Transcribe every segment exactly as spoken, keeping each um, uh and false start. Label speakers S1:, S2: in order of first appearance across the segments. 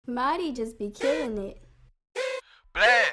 S1: Marty just be killing it.
S2: Blast.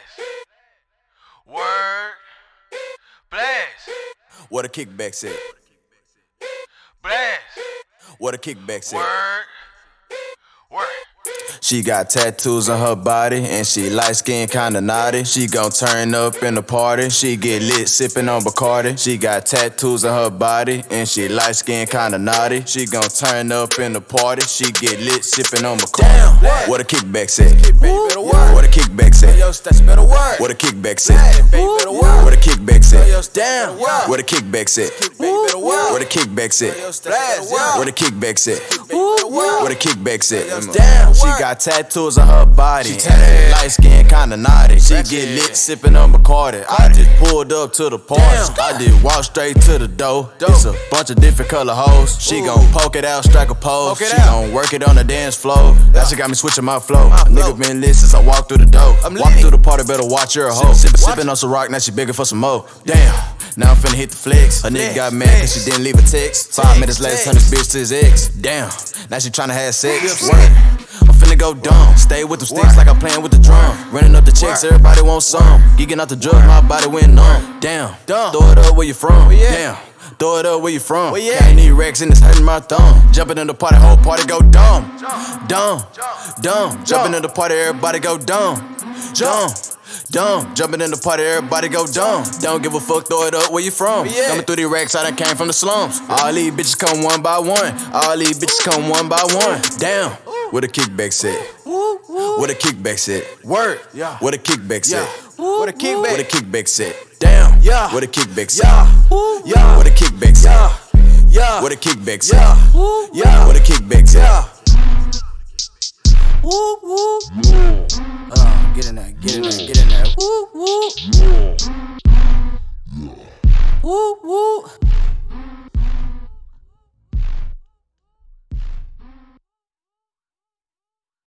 S2: Word. Blast.
S3: What a kickback said.
S2: Blast.
S3: What a kickback said.
S2: Word. Word.
S3: She got tattoos on her body and she light skin kinda naughty. She gon' turn up in the party. She get lit sippin' on Bacardi. She got tattoos on her body and she light skin kinda naughty. She gon' turn up in the party. She get lit sippin' on Bacardi. Damn, what a kickback said. What a kickback said. What a kickback said. What a kickback said. Damn, what a kickback said. What a kickback said. What a kickback said. What a kickback said. Damn, she got tattoos on her body. Light skin kinda naughty. She get lit sippin' on Bacardi. I just pulled up to the party. I did walk straight to the door. It's a bunch of different color hoes. She gon' poke it out, strike a pose. She gon' work it on the dance floor. That shit got me switching my flow. Nigga been lit since I walked through the door. Walk through the party, better watch your hoe. Sippin', sippin' on some rock, now she begging for some more. Damn. Now I'm finna hit the flex. Her nigga got mad cause she didn't leave a text. Five minutes later, turn this bitch to his ex. Damn, now she tryna have sex. Word. I'm finna go dumb. Stay with them sticks like I'm playing with the drum. Running up the checks, everybody want some. Geeking out the drugs, my body went numb. Damn, throw it up where you from. Damn, throw it up where you from. Can't need Rex and it's hurting my thumb. Jumping in the party, whole party go dumb. Dumb, dumb. Jumping in the party, everybody go dumb. Dumb. Dumb, jumping in the party, everybody go dumb. Don't give a fuck, throw it up where you from. Coming through these racks, I done came from the slums. All these bitches come one by one. All these bitches come one by one. Damn, what a kickback said. What a kickback said. Word, what a kickback said. What a kickback. What a kickback said. Damn, what a kickback said. What a kickback said. What a kickback said. What a kickback said.
S1: Woo woo.
S3: Uh, get in there, get in there, get in there.
S1: Woo woo. Woo woo.